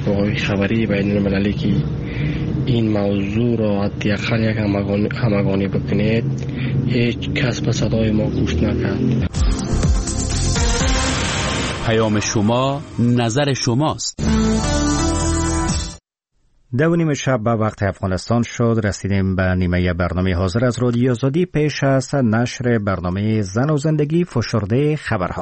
نیروگاه‌های خبری بین المللی که این موضوع را حداقل یک همگانی بکنید، هیچ کس به صدای ما گوش نکرد. پیام شما، نظر شماست. 2:30 شب به وقت افغانستان شد. رسیدیم به نیمه برنامه حاضر از رادیو آزادی. پیش از نشر برنامه زن و زندگی، فشرده خبرها.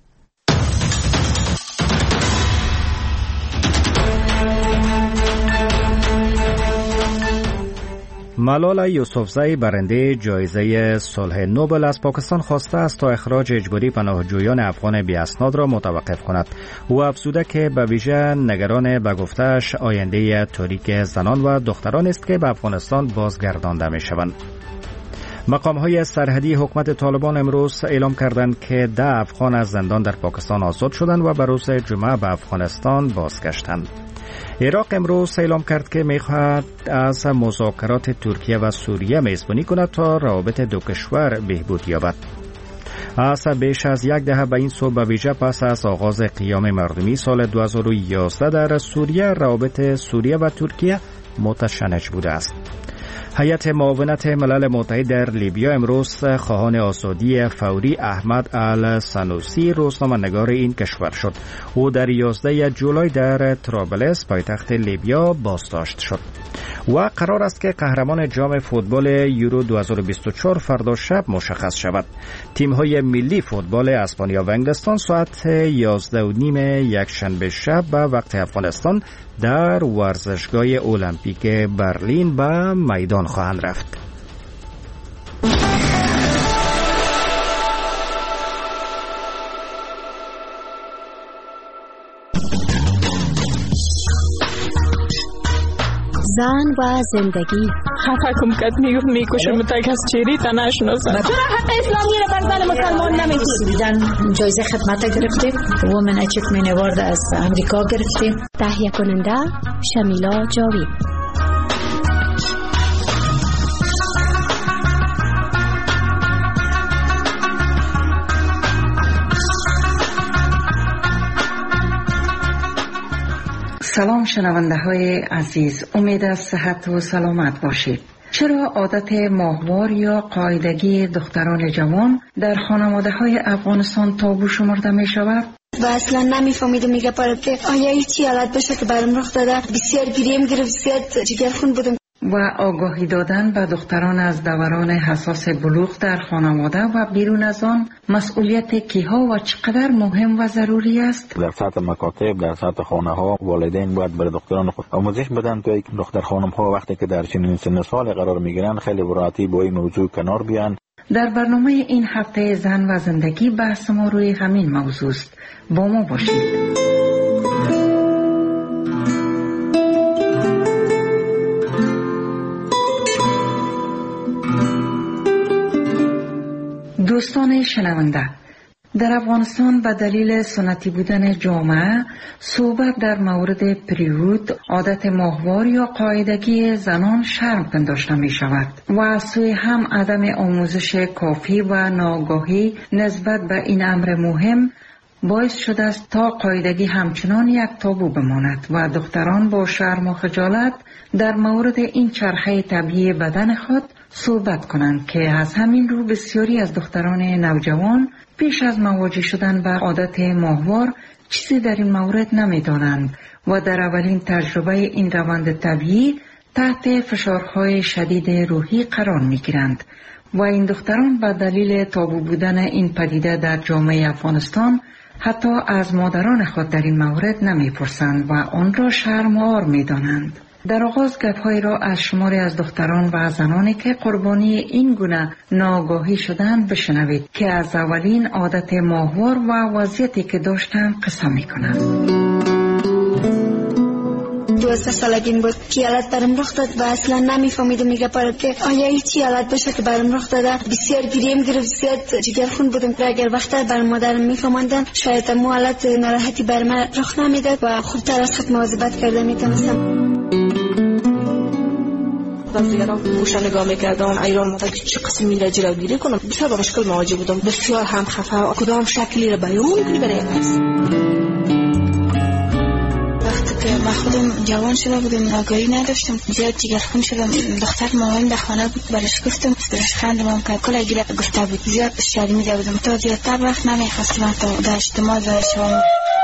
ملالا یوسفزئی برنده جایزه صلح نوبل از پاکستان خواسته است تا اخراج اجباری پناهجویان افغان بی‌اسناد را متوقف کند. او افزوده که به ویژه نگران به گفته‌اش آینده تاریک زنان و دختران است که به افغانستان بازگردانده می‌شوند. مقام‌های سرحدی حکومت طالبان امروز اعلام کردند که 10 افغان از زندان در پاکستان آزاد شدند و به روز جمعه به افغانستان بازگشتند. عراق امروز اعلام کرد که می‌خواهد از مذاکرات ترکیه و سوریه میزبانی کند تا روابط دو کشور بهبود یابد. از بیش از 10 دهه به این سو، به ویژه پس از آغاز قیام مردمی سال 2011 در سوریه، روابط سوریه و ترکیه متشنج بوده است. هیئت معاونت ملل متحد در لیبیا امروز خواهان آزادی فوری احمد السنوسی روزنامه‌نگار این کشور شد. او در 11 جولای در طرابلس پایتخت لیبیا بازداشت شد. و قرار است که قهرمان جام فوتبال یورو 2024 فردا شب مشخص شود. تیم‌های ملی فوتبال اسپانیا و انگلستان ساعت 11:30 یکشنبه شب به وقت افغانستان در ورزشگاه المپیک برلین به میدان خواهند رفت. زن و زندگی. حقم کد میکشم تا کس چیری تا نشناسم. چرا حق اسلامی را بر زن مسلمان نمیدید؟ جایزه خدمت گرفتیم. وومن اچیومنت اوارد از امریکا گرفتیم. تهیه کننده شمیلا جاوید. سلام شنونده های عزیز، امید از صحت و سلامت باشید. چرا عادت ماهوار یا قاعدگی دختران جوان در خانواده های افغانستان تابو شمرده می شود؟ و اصلا نمیفهمیدم میگه پاره که آیا هیچی حالت بشه که برام رخ داده. بسیار گریم گرفت، زیاد جگرخون بودم. و آگاهی دادن به دختران از دوران حساس بلوغ در خانواده و بیرون از آن مسئولیت کیها و چقدر مهم و ضروری است؟ در سطح مکاتب، در سطح خانه ها، والدین باید برای دختران خود آموزش بدن تا دختر خانم ها وقتی که در چنین سن سال قرار میگیرن خیلی براتی با این موضوع کنار بیان. در برنامه این هفته زن و زندگی بحث ما روی همین موضوع است. با ما باشید. دوستان شنونده، در افغانستان به دلیل سنتی بودن جامعه صحبت در مورد پریود، عادت ماهوار یا قاعدگی زنان شرم پنداشته می شود و از سوی هم عدم آموزش کافی و ناآگاهی نسبت به این امر مهم باعث شده است تا قاعدگی همچنان یک تابو بماند و دختران با شرم و خجالت در مورد این چرخه طبیعی بدن خود صحبت کنند که از همین رو بسیاری از دختران نوجوان پیش از مواجه شدن با عادت ماهوار چیزی در این مورد نمی‌دانند و در اولین تجربه این روند طبیعی تحت فشارهای شدید روحی قرار می‌گیرند و این دختران به دلیل تابو بودن این پدیده در جامعه افغانستان حتی از مادران خود در این مورد نمی‌پرسند و آن را شرم‌آور می‌دانند. در آغاز گپ‌هایی را از شماری از دختران و زنانی که قربانی این گونه ناآگاهی شدند بشنوید که از اولین عادت ماهوار و وضعیتی که داشتند قصه می‌کنند. 12 سالگیم بود که حالت برام رخ داد و اصلا نمیفهمیدم میگه پاره که آیا هیچی حالت بشه که برام رخ داده. بسیار گریم گرفت، زیاد جگرخون بودم. اگر وقتا برام مادرم میفهموندن شاید مو حالت ناراحتی برام رخ نمیداد و خوبتر از خود مواظبت کرده میتونستم. دیگران گوشه نگاه میکردم ایران مدد چه قسم میره جلوگیری کنم. بسیار با مشکل مواجه بودم، بسیار هم خفه. کدام شکلی را بیان کنی برای نفس. وقتی که ما خودم جوان شده بودم آگاهی نداشتم زیاد جگرخون شدم. دختر مامان در خانه بود برش گفتم برش خندم کرد کلا گیره گفته بود زیاد شرمیده بودم تا زیادتر وقت نمیخواستم تا در اجتماع شوم.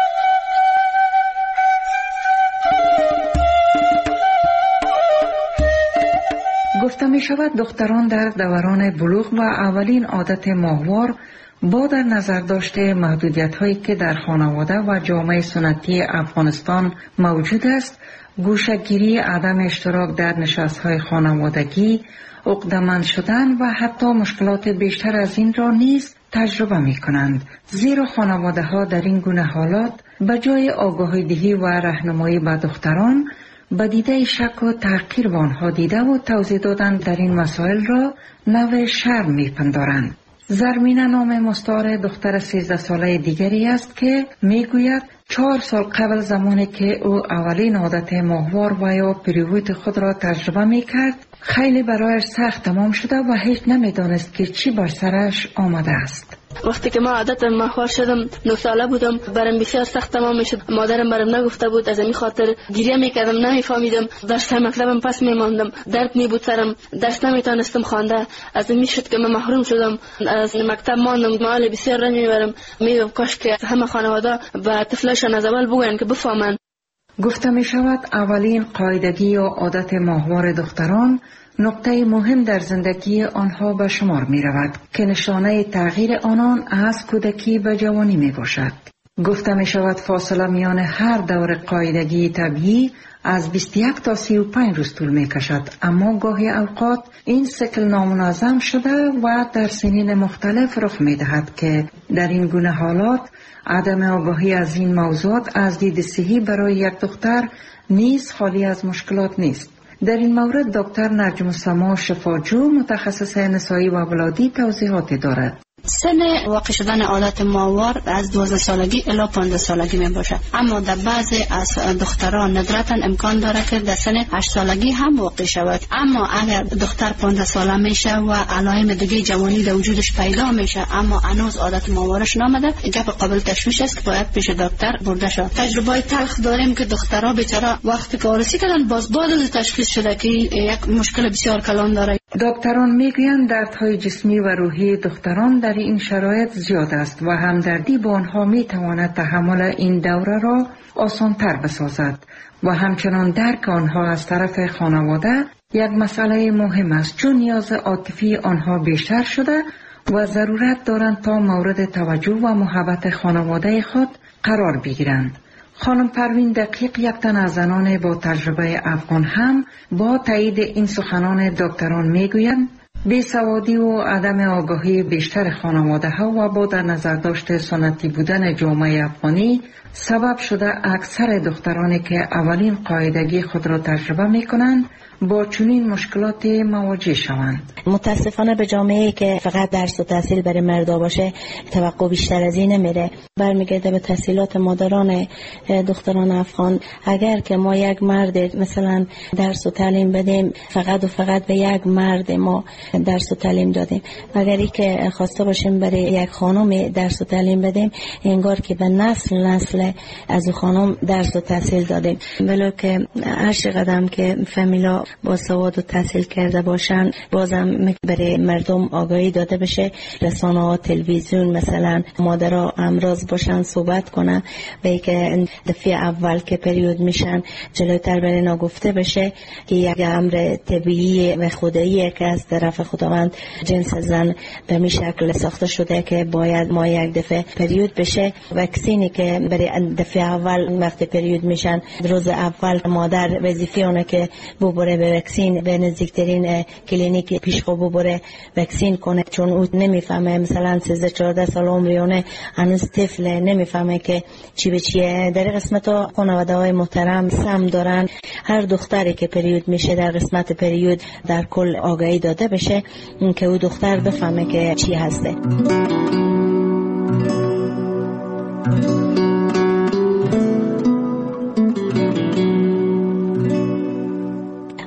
گفته می شود دختران در دوران بلوغ و اولین عادت ماهوار با در نظر داشته محدودیت هایی که در خانواده و جامعه سنتی افغانستان موجود است، گوشه‌گیری، عدم اشتراک در نشست‌های خانوادگی، عقده‌مند شدن و حتی مشکلات بیشتر از این را نیز تجربه می کنند. زیرا خانواده ها در این گونه حالات به جای آگاهی دهی و راهنمایی به دختران به دیده شک و تحقیر به آنها دیده و توضیح دادن در این مسائل را نوع شرم می پندارند. زرمینه نام مستعار دختر 13 ساله دیگری است که می گوید 4 سال قبل زمانی که او اولین عادت ماهوار و یا پریود خود را تجربه می کرد خیلی برایش سخت تمام شده و هیچ نمی دانست که چی بر سرش آمده است. وقتی که ما عادت ماهوار شدم 9 ساله بودم برام بسیار سخت تمام میشد. مادرم برام نگفته بود، از این خاطر گریه میکردم، نمیفهمیدم درس مطلبم پس میماندم، درد می بود سرم، درس نمیتونستم خوانده. از این میشد که من محروم شدم از مکتب ماندم. مال بسیار رنج میبرم. میگم کاش که همه خانواده به طفلشان از اول بگوین که بفهمن. گفته می شود اولین قاعدگی یا عادت ماهوار دختران نقطه مهم در زندگی آنها به شمار می رود که نشانه تغییر آنان از کودکی به جوانی می باشد. گفته می شود فاصله میان هر دور قاعدگی طبیعی از 21 تا 35 روز طول می کشد، اما گاهی اوقات این سیکل نامنظم شده و در سنین مختلف رخ می دهد که در این گونه حالات عدم آگاهی از این موضوعات از دید صحی برای یک دختر نیز خالی از مشکلات نیست. در این مورد دکتر نجم السما شفاجو متخصص نسایی و ولادی توضیحاتی دارد. سن واقع شدن عادت ماهوار از 12 سالگی الی 15 سالگی می باشد، اما در بعضی از دختران ندرتا امکان داره که در سن 8 سالگی هم واقع شود. اما اگر دختر 15 ساله میشه و علائم دیگه جوانی در وجودش پیدا میشه اما هنوز عادت ماهوارش نامده، گپ قابل تشویش است که باید پیش دکتر برده شود. تجربه تلخ داریم که دخترها بیچاره وقتی که آرسی کردن باز بعد از تشخیص شده که یک مشکل بسیار کلان داره. دکتران میگویند دردهای جسمی و روحی دختران در این شرایط زیاد است و همدردی با آنها میتواند تحمل این دوره را آسانتر بسازد و همچنان درک آنها از طرف خانواده یک مسئله مهم است، چون نیاز عاطفی آنها بیشتر شده و ضرورت دارند تا مورد توجه و محبت خانواده خود قرار بگیرند. خانم پروین دقیق، یک تن از زنان با تجربه افغان، هم با تایید این سخنان دکتران میگویند بیسوادی و عدم آگاهی بیشتر خانواده ها و با در نظر داشته سنتی بودن جامعه افغانی سبب شده اکثر دخترانی که اولین قاعدگی خود را تجربه می کنند با چنین مشکلات مواجه شوند. متاسفانه به جامعه‌ای که فقط درس و تحصیل برای مردا باشه توقع بیشتر از این نمیره، برمیگرده به تحصیلات مادران دختران افغان. اگر که ما یک مرد مثلا درس و تعلیم بدیم، فقط و فقط به یک مرد ما درس و تعلیم دادیم، اگری که خواسته باشیم برای یک خانم درس و تعلیم بدیم، انگار که به نسل از او خانم درس و تحصیل دادیم. ولو که هر چقدر که فامیلا با سواد و تحصیل کرده باشن، بازم برای مردم آگاهی داده بشه. رسانه ها، تلویزیون مثلا مادرها امراض باشن صحبت کنن به که دفعه اول که پریود میشن جلوتر برای نگفته بشه که یک امر طبیعی و خداییه که از طرف خداوند جنس زن به می شکل ساخته شده که باید ما یک دفعه پریود بشه. وکسینی که برای دفعه اول وقت پریود میشن، روز اول مادر وظیفه اونه که ببره به وکسین، به نزدیکترین کلینیک پیشخو ببره وکسین کنه، چون او نمیفهمه. مثلا 13-14 سال عمریونه، هنوز طفل، نمیفهمه که چی به چیه. در قسمت خانواده‌های محترم سم دارن هر دختری که پریود میشه در قسمت پریود در کل آگاهی داده بشه که او دختر بفهمه که چی هسته.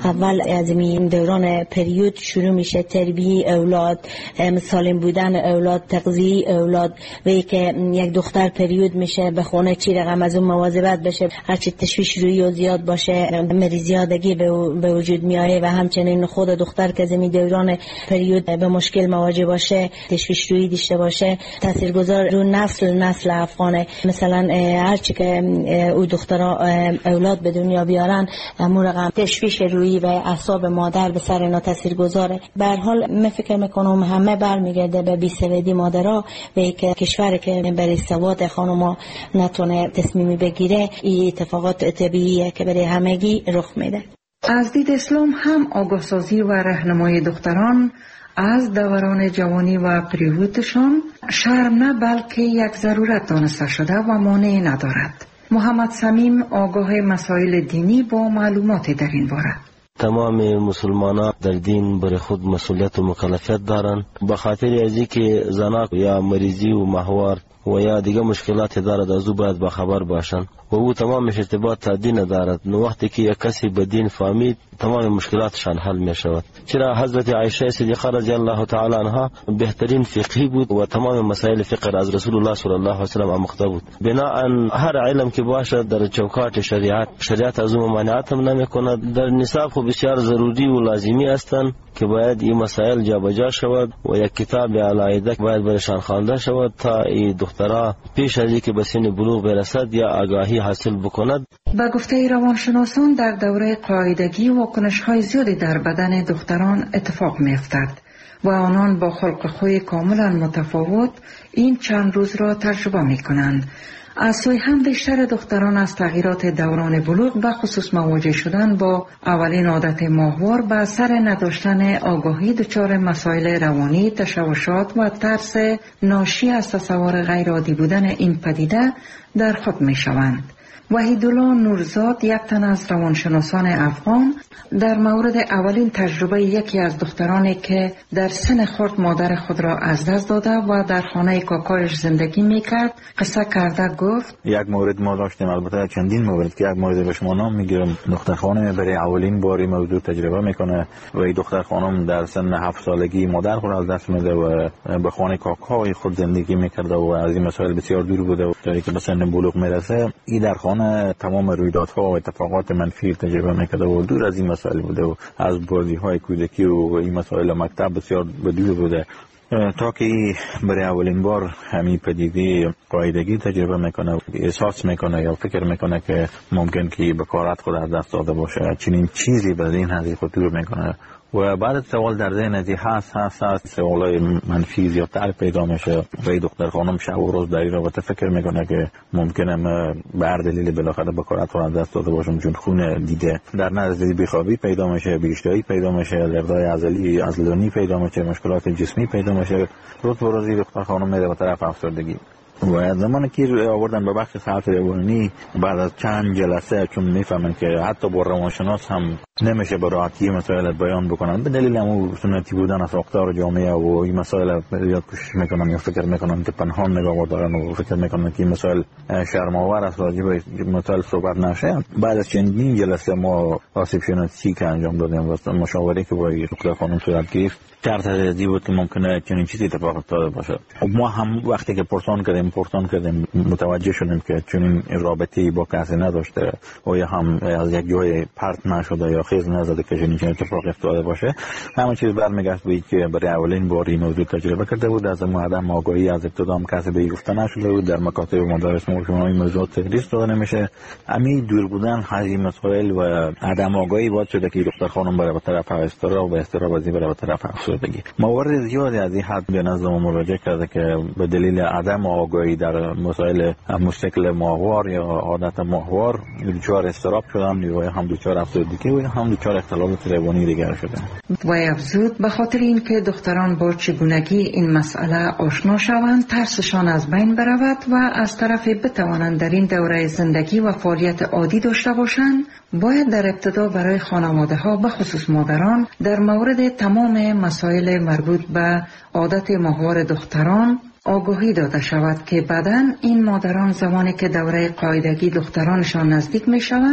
اول از این دوران پریود شروع میشه، تربیه اولاد، سالم بودن اولاد، تغذیه اولاد. و که یک دختر پریود میشه به خونه چی رقم از اون مواظبت بشه، هرچی تشویش روی و زیاد باشه مریضیادگی به وجود میاره. و همچنین خود دختر که زمین دوران پریود به مشکل مواجه باشه، تشویش روی داشته باشه، تاثیرگذار رو نسل افغانه. مثلا هرچی که او دخترها اولاد به دنیا بیارن، همون رقم تشویش روی و اعصاب مادر به سر اینا تاثیرگذاره. به هر حال من فکر میکنم همه برمیگرده به بی‌سوادی مادرها و که کشور که برای سواد خانم‌ها نتونه تصمیمی بگیره، این اتفاقات طبیعیه که برای همگی رخ میده. از دید اسلام هم آگاهسازی و راهنمای دختران از دوران جوانی و پریودشان شرم نه بلکه یک ضرورت دانسته شده و مانعی ندارد. محمد صمیم آگاه مسائل دینی با معلوماتی در این باره. تمام مسلمانان در دین برای خود مسئولیت و مکلفیت دارند، به خاطر ازی که زنا یا مریضی و ماهوار و یا دیگه مشکلات دارد از او باید باخبر باشند و او تمامش ارتباط تا دین دارد. وقتی که یک کسی به دین فهمید تمام مشکلاتشان حل می شود. چرا حضرت عایشه صدیقه رضی الله تعالی عنها بهترین فقیه بود و تمام مسائل فقه از رسول الله صلی الله علیه و سلم آموخته بود. بناهن هر علم که باشد در چوکات شریعت از اون ممانعت هم نمی کند. در نصاب خو بسیار ضروری و لازمی هستند که باید این مسائل جابجا شود و یک کتاب علاوه باید برشان خوانده شود تا این دخترها پیش از اینکه به سن بلوغ برسد یا آگاهی حاصل بکند. با گفته روانشناسان در دوره قاعدگی واکنش‌های زیادی در بدن دختران اتفاق می‌افتد و آنان با خلق خوی کاملا متفاوت این چند روز را تجربه می‌کنند. از سوی هم بیشتر دختران از تغییرات دوران بلوغ به خصوص مواجه شدن با اولین عادت ماهوار به اثر نداشتن آگاهی دچار مسائل روانی، تشوشات و ترس ناشی از تصور غیر عادی بودن این پدیده در خود می شوند. وحیدالله نورزاد، یک تن از روانشناسان افغان، در مورد اولین تجربه یکی از دخترانی که در سن خرد مادر خود را از دست داده و در خانه کاکایش زندگی میکرد قصه کرده گفت: یک مورد ما داشتیم، البته چندین مورد که یک مورد به شما نام میگیرم. دختر خانم برای اولین بار موضوع تجربه میکنه و این دختر خانم در سن 7 سالگی مادر خود از دست میده و به خانه کاکای خود زندگی میکرده و از این مسائل بسیار دور بوده و تا که به سن بلوغ میرسه این در خانه تمام رویدادها و اتفاقات منفی تجربه میکرده و دور از این مسائل بوده و از بازی‌های کودکی و این مسائل مکتب بسیار دور بوده تا که برای اولین بار همین پدیده قاعدگی تجربه میکنه، احساس میکنه یا فکر میکنه که ممکن که بکارت خود از دست داده باشه. چنین چیزی به این حدی خود دور میکنه و بعد سوال در ذهن ازی هست سوالای منفی زیادتر پیدا میشه و این دختر خانم شب و روز در این رابطه فکر میکنه که ممکنه به هر دلیل بالاخره بکارت خود از دست داده باشم، چون خون دیده در نزدیک بیخوابی پیدا میشه، بیشتری پیدا میشه، لرزای عضلانی پیدا میشه، مشکلات جسمی پیدا میشه. روز به روز دختر خانم میره به طرف افسردگی و زمانی که آوردن به بخش ساعت روانی بعد از چند جلسه چون میفهمن که حتی با روانشناس هم نمیشه به راحتی مسائل بیان بکنن به دلیل همون سنتی بودن از ساختار جامعه و این مسائل زیاد کوشش میکنن یا فکر میکنن که پنهان نگاه دارن و فکر میکنن که مسائل شرم‌آور است راجع به مسائل صحبت نشه. بعد از چندین جلسه ما آسیب شناسی که انجام دادیم و مشاوره که با دکتر خانم صورت گرفت چرت ازی بود که ممکنه چنین چیزی اتفاق افتاده باشه. ما هم وقتی که پرسان کردیم متوجه شدیم که چنین رابطه‌ای با کسی نداشته و یا هم از یک جای پرت نشده یا خیز نزده که چنین اتفاق افتاده باشه. همه چیز برمیگشت به که برای اولین بار این موضوع تجربه کرده بود. از عدم آگاهی از ابتدا هم کسی به گفته نشده بود. در مکاتب مدارس ما این موضوع تدریس داده نمیشه. همین دور بودن از این مسائل و عدم آگاهی باعث شده که دختر خانم بره به طرف استراب و استراب از این بره به طرف افسردگی. موارد زیادی از این حد به نظر ما مراجعه کرده که به دلیل عدم آگاهی در مسائل مشکل ماهوار یا عادت ماهوار دچار استراب شدن یا هم دچار افسردگی و هم دچار اختلالات روانی دیگر شدن. و افزود به خاطر اینکه دختران با چگونگی این مسئله آشنا شوند ترسشان از بین برود و از طرفی بتوانند در این دوره زندگی و فعالیت عادی داشته باشند، باید در ابتدا برای خانواده ها به خصوص مادران در مورد تمام مسائل مربوط به عادت ماهوار دختران آگاهی داده شود که بعداً این مادران زمانی که دوره قاعدگی دخترانشان نزدیک می شوند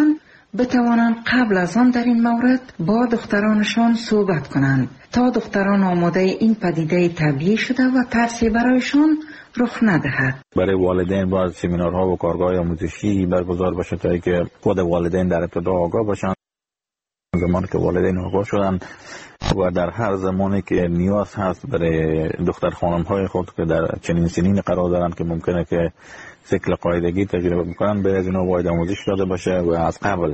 بتوانند قبل از آن در این مورد با دخترانشان صحبت کنند تا دختران آماده این پدیده طبیعی شده و ترسی برایشان رخ ندهد. برای والدین باید سمینارها و کارگاه آموزشی برگزار بشه تا اینکه خود والدین در ابتدا آگاه باشند. زمانی که والدین آگاه شدن و در هر زمانی که نیاز هست برای دختر خانم های خود که در چنین سنین قرار دارند که ممکنه که سیکل قاعدگی تجربه میکنن، به از اینا باید آموزش داده باشه و از قبل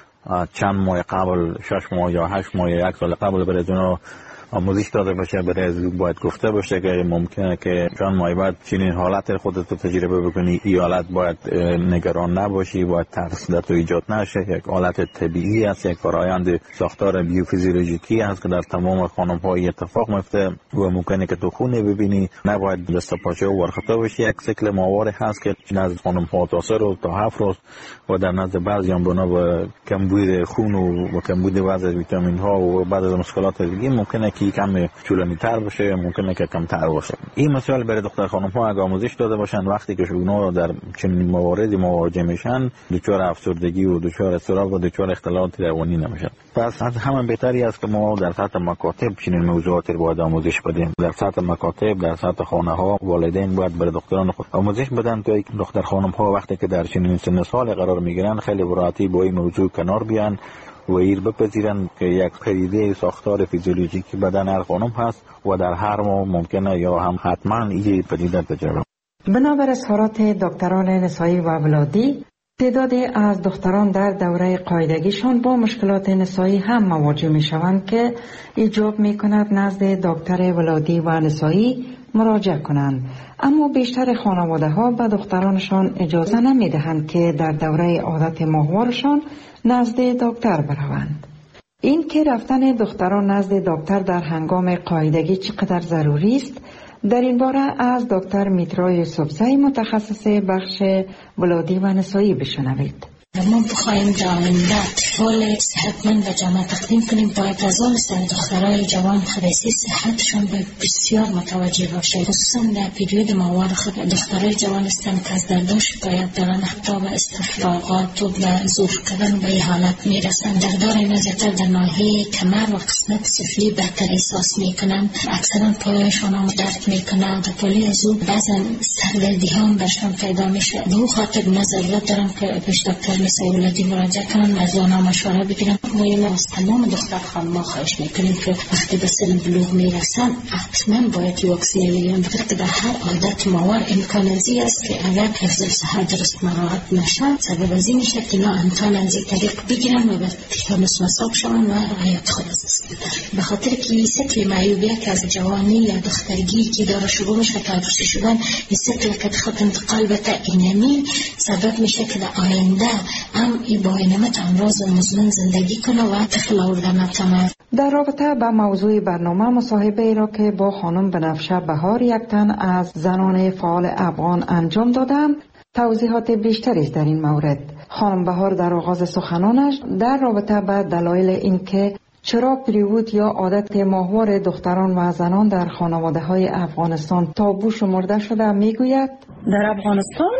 چند ماه قبل 6 ماه یا 8 ماه یا 1 سال قبل برای اینا آموزش داده باشه. برای از باید گفته باشه که ممکنه که چند ماه بعد چنین حالت خودت رو تجربه بکنی، این حالت باید نگران نباشی، باید ترس در تو ایجاد نشه. یک حالت طبیعی است، یک فرآیند ساختار بیوفیزیولوژیکی است که در تمام خانم ها اتفاق میفته و ممکنه که تو خونه ببینی، نباید دست پاچه و ورخته باشی. یک سیکل ماهواره هست که نزد خانم ها تا 3 روز تا 7 روز و در نزد بعضی هم بنا به کمبود خون و کمبود بعضی ویتامین ها و بعضی از مشکلات دیگه ممکنه که کم طولانی تر باشه، ممکنه که کم تر باشه. این مسائل برای دختر خانم ها اگه آموزش داده باشن وقتی که اونا در چنین مواردی مواجه میشن، دچار افسردگی و دچار اضطراب و دچار اختلالات روانی نمیشن. پس از همین بهتری است که ما در سطح مکاتب چنین موضوعات رو باید آموزش بدیم. در سطح مکاتب، در سطح خانه ها والدین باید برای دختران خود آموزش بدن تا دختر خانم ها وقتی که در چنین سن سال قرار میگیرن خیلی براحتی با این موضوع کنار بیان و ایر بپذیرن که یک پدیده ساختار فیزیولوژیکی بدن هر خانم هست و در هر ماه ممکنه یا هم حتما این پدیده تجربه. بنابر اظهارات دکتران نسایی و ولادی، تعدادی از دختران در دوره قاعدگیشان با مشکلات نسایی هم مواجه می شوند که ایجاب می کند نزد دکتر ولادی و نسایی مراجعه کنند، اما بیشتر خانواده ها به دخترانشان اجازه نمی دهند که در دوره عادت ماهوارشان نزد دکتر بروند. این که رفتن دختران نزد دکتر در هنگام قاعدگی چقدر ضروری است، در این باره از دکتر میترا یوسفزئی متخصص بخش ولادی و نسایی بشنوید. ما بخواهیم در آینده اطفال صحتمند و جامع تقدیم کنیم، باید از آن دخترای جوان خدایسی صحتشان به بسیار متوجه باشه. خصوصا در پیریود ماهوار خود دخترای جوان هستند که از دردان شکایت دارن، حتی به استفراغات و به ظروف کردن به این حالت میرسن. دردار اینا زیادتر در ناحیه کمر و قسمت سفلی بهتر احساس میکنن، اکثرا پایشان هم درد میکنه و پلی از او بعضا سردردی هم برشان پیدا میشه. به او خاطر ضرورت دارن که پیش دکتر نسایی ولادی مراجعه کنن، از آنها مشوره بگیرن. ما از تمام دختر خانم‌ها خواهش میکنیم که وقتی به سن بلوغ میرسن حتما باید واکسین بگیرن، بخاطر که در هر عادت ماهوار امکان ازی است که اگر حفظ صحت درست مراعات نشه سبب ازی میشه که ناامکان از این طریق بگیرن و به تیتانوس مصاب شون و حیات خود از دست بدن. به خاطر که این سیکل معیوبیه که از جوانی یا دخترگی که داره شروع میشه تا بچه شدن، این سیکل که خط انتقال به اینمی سبب میشه که در آینده هم این با اینمت امراض مزمن زندگی کنه و طفل آوردن نتونه. در رابطه با موضوع برنامه، مصاحبه ای را که با خانم بنفشه بهار، یک تن از زنان فعال افغان انجام دادم، توضیحات بیشتری در این مورد. خانم بهار در آغاز سخنانش در رابطه با دلایل اینکه چرا پریود یا عادت ماهوار دختران و زنان در خانواده های افغانستان تابو شمرده شده میگوید: در افغانستان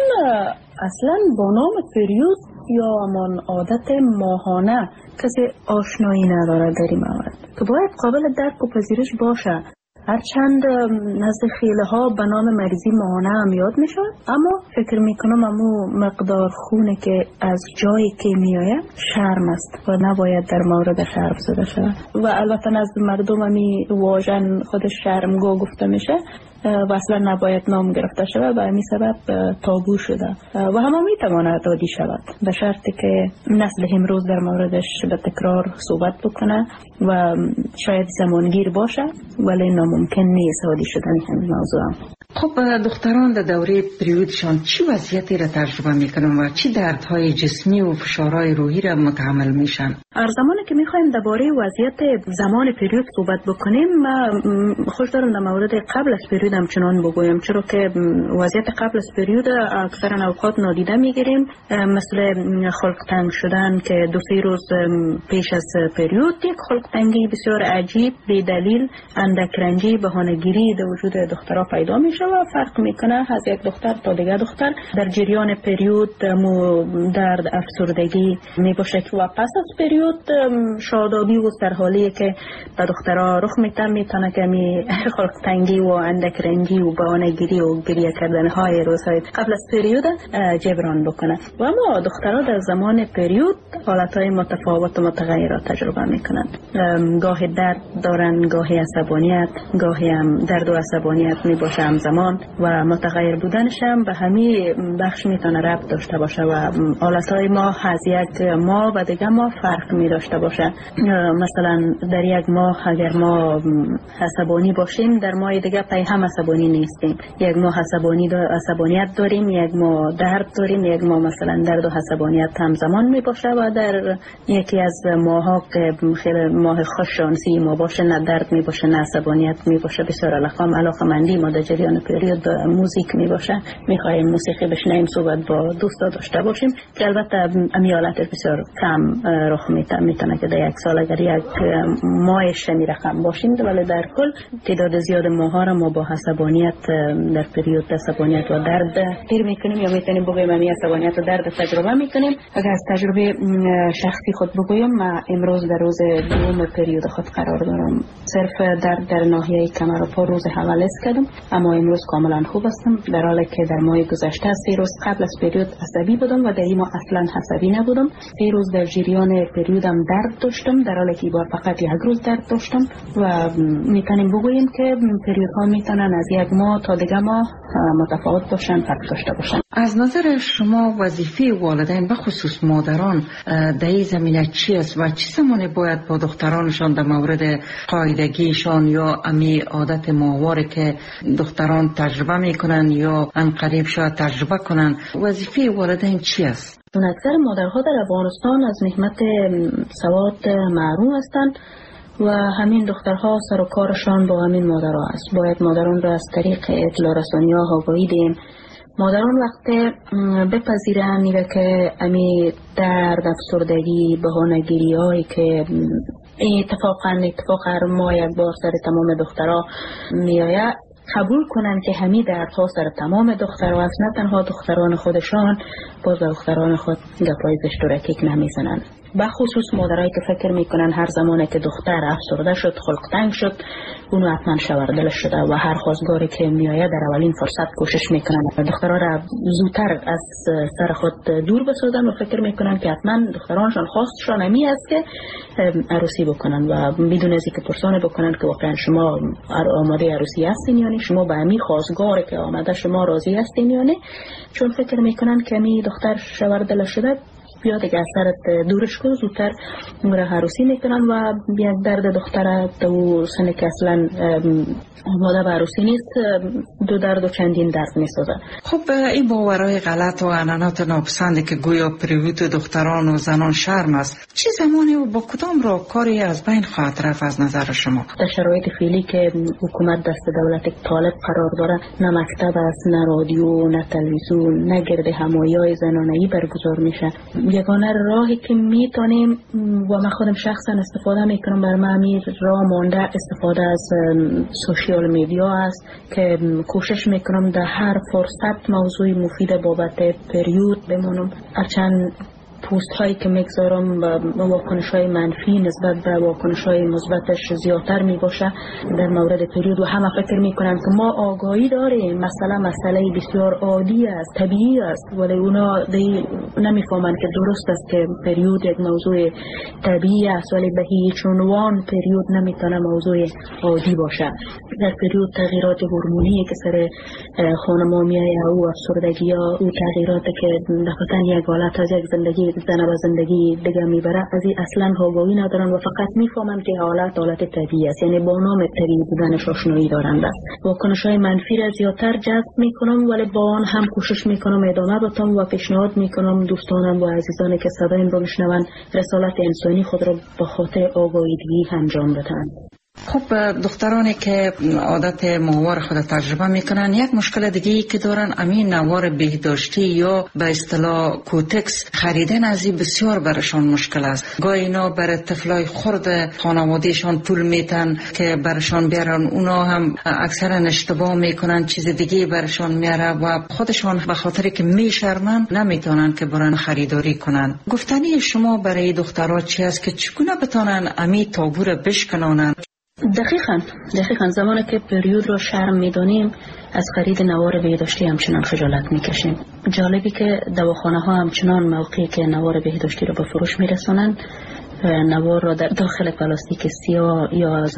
اصلا با نام پریود یا همان عادت ماهانه کسی آشنایی نداره در این مورد که باید قابل درک و پذیرش باشه. هرچند نزد خیله ها به نام مریضی ماهانه هم یاد میشه، اما فکر میکنم امو مقدار خونه که از جایی که میآید شرم است و نباید در مورد شرم زده شود و البته نزد مردم همی واژن خودش شرمگاه گفته میشه و اصلا نباید نام گرفته شود و همین سبب تابو شده و همه میتواند عادی شود به شرطی که نسل امروز در موردش به تکرار صحبت بکنه و شاید زمانگیر باشه ولی ناممکن نیست عادی شدن همین موضوع. خب دختران در دوره پریودشان چی وضعیتی را تجربه میکنن و چی دردهای جسمی و فشارهای روحی را متحمل میشن؟ هر زمانی که میخوایم درباره وضعیت زمان پریود صحبت بکنیم، ما خوش دارم در مورد قبل از پریود نمیدم چنان بگویم، چرا که وضعیت قبل از پریود اکثر اوقات نادیده میگیریم، مثل خلق تنگ شدن که 2-3 روز پیش از پریود یک خلق تنگی بسیار عجیب بی دلیل، اندک رنجی، بهانه‌گیری در وجود دخترها پیدا میشه و فرق میکنه از یک دختر تا دیگه دختر. در جریان پریود درد، افسردگی میباشه و پس از پریود شادابی و سرحالی که به دخترها رخ میتونه که خلق تنگی و اندک رنجی و بهانه‌گیری و گریه کردن های روزهای قبل از پریود جبران بکنه. و اما دخترها در زمان پریود حالتهای متفاوت و متغیرات تجربه میکنن. گاهی درد دارن، گاهی عصبانیت، گاهی هم درد و عصبانیت میباشه همزمان و متغیر بودنش هم به همین بخش میتونه ربط داشته باشه و حالتهای ما از یک ماه و دیگه ماه فرق می داشته باشه. مثلا در یک ماه اگر ما عصبانی باشیم، در ماه دیگه پای هم عصبانی نیستیم. یک ماه عصبانیت داریم، یک ماه درد داریم، یک ماه مثلا درد و عصبانیت همزمان می باشه و در یکی از ماها که خیلی ماه خوش شانسی ما باشه، نه درد می باشه نه عصبانیت می باشه، بسیار علاقه‌مندی ما در جریان پریود به موزیک می باشه، می‌خوایم موسیقی بشنویم، صحبت با دوستا داشته باشیم که البته امیالاتش بسیار کم رخ میتونه که در یک سال اگر یک ماهش می رقم باشیم، ولی در کل تعداد زیاد ماها را ما با عصبانیت در پریود عصبانیت و درد پیر میکنیم یا میتونیم بگویم امی عصبانیت و درد تجربه میکنیم. اگر از تجربه شخصی خود بگویم، من امروز در روز دوم پریود خود قرار دارم. صرف درد در ناحیه کمر و پا روز اول حس کردم، اما امروز کاملا خوب هستم، در حالی که در ماه گذشته 3 روز قبل از پریود عصبی بودم و در این ماه اصلا عصبی نبودم. 3 روز در جریان پریودم درد داشتم، در حالی که بار فقط 1 روز درد داشتم و میتونیم بگوییم که پریودها میتونن از یک ماه تا دیگه ماه متفاوت باشن، فرق داشته باشن. از نظر شما وظیفه والدین به خصوص مادران در این زمینه چی است و چه زمانی باید با دخترانشان در مورد قاعدگیشان یا امی عادت ماهواره که دختران تجربه میکنن یا ان قریب شاید تجربه کنن، وظیفه والدین چی است؟ اکثر مادرها در افغانستان از نعمت سواد محروم هستند و همین دخترها سر و کارشان با همین مادرها است. باید مادران را از طریق اطلاع رسانی‌ها آگاهی دهیم. مادران وقتی بپذیرن که امی درد، افسردگی، بهانه‌گیری هایی که اتفاق هر ماه یک بار سر تمام دخترها میآید قبول کنن که همین دردها سر تمام دخترها است، نه تنها دختران خودشان، باز به دختران خود گپای زشت نمیزنن. بخصوص مادرایی که فکر میکنن هر زمانی که دختر افسرده شد، خلق تنگ شد، اونو حتما شوردلش شده و هر خواستگاری که میآید در اولین فرصت کوشش میکنن دخترها را زودتر از سر خود دور بسازن و فکر میکنن که حتما دخترانشان خواستشان همی است که عروسی بکنن و بدون از اینکه پرسان بکنن که واقعا شما آماده عروسی هستین یا نه، شما به همی خواستگاری که آمده شما راضی هستین یا نه، چون فکر میکنن که همی دختر شوردلش شده بیا دیگه از سرت دورش کن، زودتر را عروسی میکنن و یک درد دختر تو سنه که اصلا آماده به عروسی نیست، دو درد و چندین درد میسازه. خب این باورهای غلط و عنعنات ناپسندی که گویا پریود دختران و زنان شرم است، چه زمانی و با کدام راهکاری از بین خواهد رفت از نظر شما؟ در شرایط فعلی که حکومت دست دولت طالب قرار داره، نه مکتب است، نه رادیو، نه تلویزیون، نه گرد همایی‌های زنانه‌ای برگزار میشه. یگانه راهی که میتونیم و من خودم شخصا استفاده میکنم، بر من امیر راه مانده استفاده از سوشیال میدیا است که کوشش میکنم در هر فرصت موضوع مفید بابت پریود بمونم. هرچند پوست هایی که میگذارم و واکنش های منفی نسبت به واکنش های مثبتش زیادتر می باشه در مورد پریود و همه فکر میکنن که ما آگاهی داریم، مثلا مسئله بسیار عادی است، طبیعی است، ولی اونا نمیفهمن که درست است که پریود یک موضوع طبیعی است، ولی به هیچ عنوان پریود نمیتونه موضوع عادی باشه. در پریود تغییرات هورمونی که سر خانم‌ها میایه او افسردگی ها، او تغییراتی که دقیقاً یک حالت از یک زندگی زن و زندگی دیگه میبره، از این اصلا آگاهی ندارن و فقط میفهمن که حالت طبیعی است، یعنی با نام طبیعی بودنش آشنایی دارند. واکنش‌های منفی را زیادتر جذب میکنم، ولی با آن هم کوشش میکنم ادامه بدم و پیشنهاد میکنم دوستانم و عزیزانی که صدایم رو میشنون رسالت انسانی خود را به خاطر آگاهی انجام بدن. خب دخترانی که عادت ماهوار خود تجربه میکنن، یک مشکل دیگه که دارن امین نوار بهداشتی یا به اصطلاح کوتکس خریدن از این بسیار برشان مشکل است. گاهی اینا برای طفلای خرد خانوادهشان پول میتن که برشان بیارن، اونا هم اکثرا اشتباه میکنن، چیز دیگه برشان میاره و خودشان به خاطر که میشرمن نمیتونن که برن خریداری کنن. گفتنی شما برای دخترها چی است که چگونه بتونن امی تابو را بشکنانن؟ دقیقاً زمانی که پریود رو شرم میدونیم از خرید نوار بهداشتی همچنان خجالت میکشیم. جالبی که دواخانه ها همچنان موقعی که نوار بهداشتی رو به فروش میرسونن نوار را در داخل پلاستیک سیاه یا از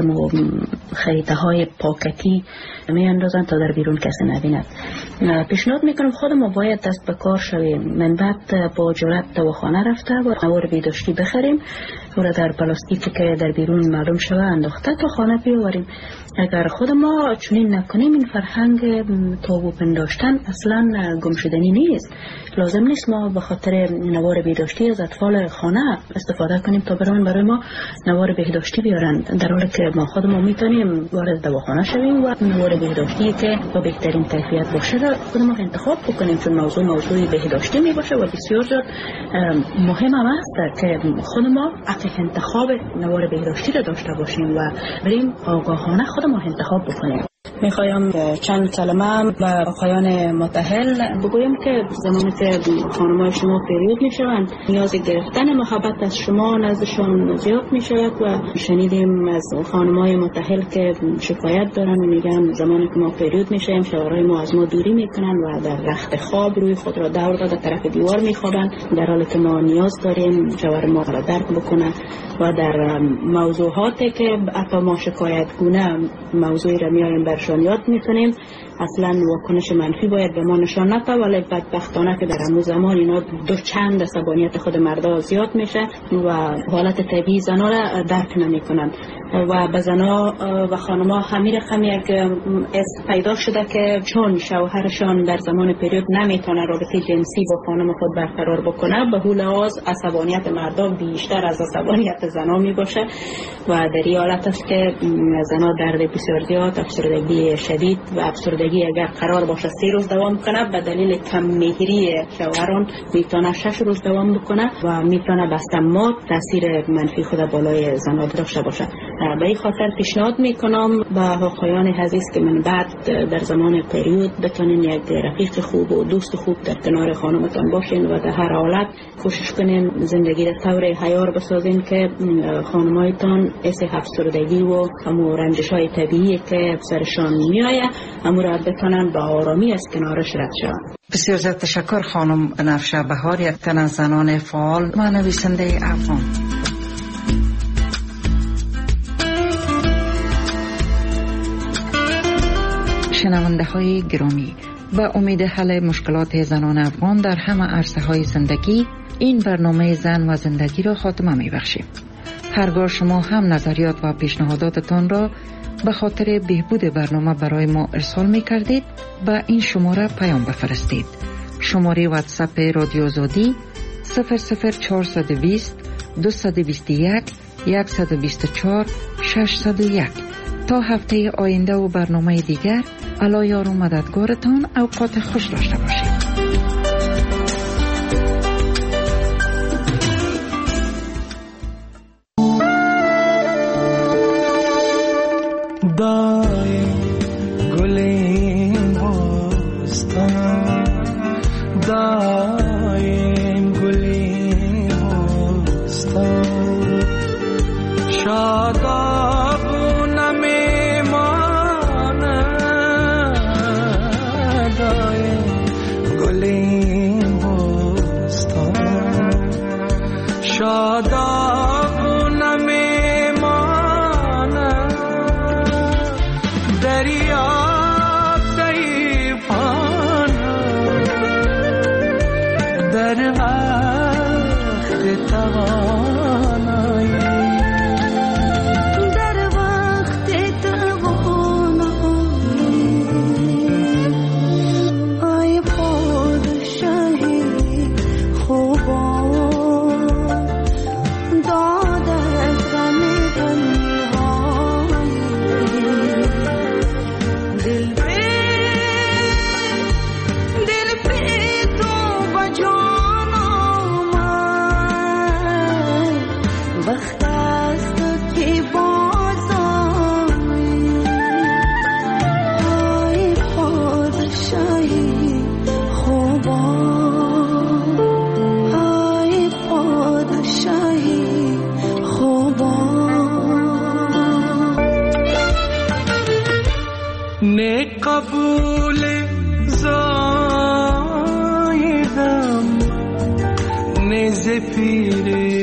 خیطه های پاکتی می اندازن تا در بیرون کسی نبیند. پیشنهاد میکنم خود ما باید دست به کار شویم. من بعد با جرأت دواخانه رفته و نوار بهداشتی بخریم و در پلاستیکی که در بیرون معلوم شده انداخته تا خانه بیاوریم. اگر خود ما چنین نکنیم این فرهنگ تابو پنداشتن اصلا گم شدنی نیست. لازم نیست ما به خاطر نوار بهداشتی از اطفال خانه استفاده کنیم تا برای ما نوار بهداشتی بیارن، در حالی که ما خود ما میتونیم وارد دواخانه شویم و نوار بهداشتی که با بهترین کیفیت باشه را خود ما انتخاب بکنیم، چون موضوع بهداشتی می باشه و بسیار زیاد مهم هم است که خود ما انتخاب نوار بهداشتی را داشته باشیم و بریم آگاهانه خود ما انتخاب بکنیم. میخوایم چند کلمه به آقایان متأهل بگویم که زمانی که خانم‌های شما پریود میشوند نیاز گرفتن محبت از شما نزدشان زیاد میشود و شنیدیم از خانم‌های متأهل که شکایت دارن و میگن زمانی که ما پریود میشیم شوهرای ما از ما دوری میکنن و در رخت خواب روی خود را دور داده طرف دیوار میخوابن، در حالی که ما نیاز داریم شوهر ما را درک بکنه و در موضوعاتی که حتی ما شکایت گونه موضوعی را میاریم برشان یاد میکنیم. اصلا واکنش منفی باید به ما نشان نده، ولی بدبختانه که در همون زمان اینا دو چند عصبانیت خود مردا زیاد میشه و حالت طبیعی زنا را درک نمیکنن و به زنا و خانما همین رقم یک پیدا شده که چون شوهرشان در زمان پریود نمیتونه رابطه جنسی با خانم خود برقرار بکنه، به هول آز عصبانیت مردا بیشتر از عصبانیت زنا میباشه و در این حالت است که زنا درد بسیار زیاد، افسردگی شدید و افسردگی اگر قرار باشه 3 روز دوام کنه به دلیل کم مهری شوهران میتونه 6 روز دوام بکنه و میتونه بستمات تاثیر منفی خود بالای زنا داشته باشه. به این خاطر پیشنهاد میکنم به آقایان عزیز که من بعد در زمان پریود بتونین یک رفیق خوب و دوست خوب در کنار خانمتان باشین و در هر حالت کوشش کنین زندگی را طور حیار بسازین که خانمایتان حس افسردگی و همو رنجش‌های طبیعی که سرشان میآید همو را بتونن به آرامی از کنارش رد شوند. بسیار زیاد تشکر خانم بنفشه بهار، یک تن از زنان فعال و نویسنده افغان. شنونده های گرامی، به امید حل مشکلات زنان افغان در همه عرصه های زندگی این برنامه زن و زندگی را خاتمه می بخشیم. هرگاه شما هم نظریات و پیشنهاداتتان را به خاطر بهبود برنامه برای ما ارسال می کردید به این شماره پیام بفرستید. شماره واتساپ رادیو آزادی 00420 221 124 601. تا هفته آینده و برنامه دیگر، الله یار و مددگارتان. اوقات خوش داشته باشید. دای گلین بستان، دای گلین بستان، شادابونه میمانه، دای گلین بستان، شادابونه میمانه، دریا سیفانه در وقت توانایی، وقت است که بازآیی ای پادشاهی خوبا ای پادشاهی خوبا نه قبول زایدم نه زفیر